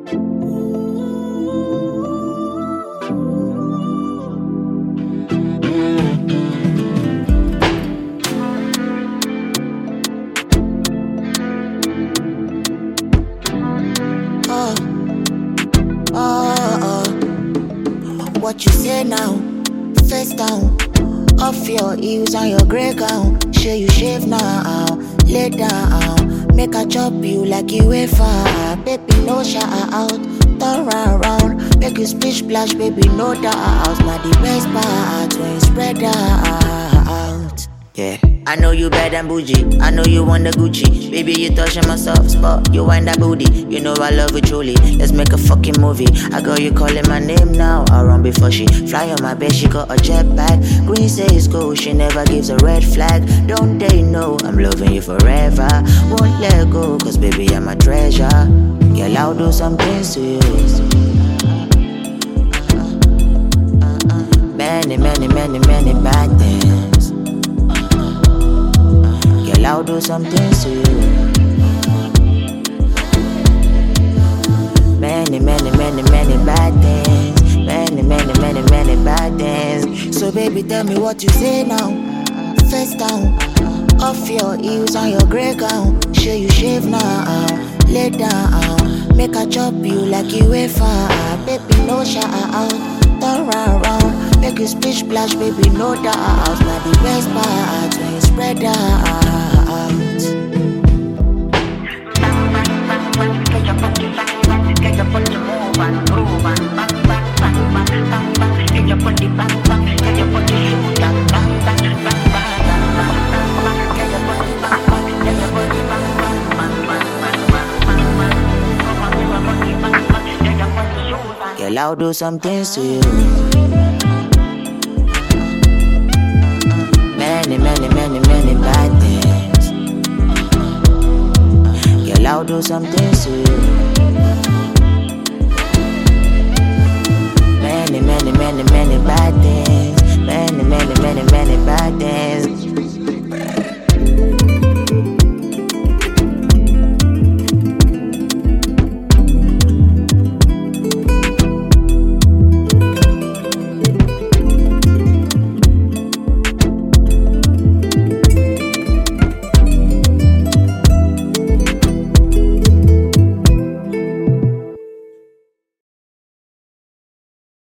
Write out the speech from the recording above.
What you say now? Face down, off your heels and your grey gown. Share you shave now, lay down. Make I chop you like you wafer. Baby, no shout out, turn round. Make you splish splash, baby, no doubt. Now the best part when you spread out. Yeah. I know you bad and bougie, I know you want the Gucci. Baby, you touching my soft spot, you wind that booty. You know I love it truly, let's make a fucking movie. I got you calling my name now, I'll run before she fly on my bed, she got a jetpack. Green says go, she never gives a red flag. Don't they know, I'm loving you forever. Won't let go, cause baby I'm a treasure. Girl, I'll do some things to you. Many bad things. I'll do some things to you. Many bad things. Many bad things. So baby, tell me what you say now. Face down, off your heels and your grey gown. Share you shave now, lay down. Make I chop you like you wafer. Baby, no shout out, turn round. Make you splish splash, baby, no doubt. Now the best part when you spread out. Girl, I'll do some things to you. Many bad things. Girl, I'll do some things to you. Many bad things. Many bad things.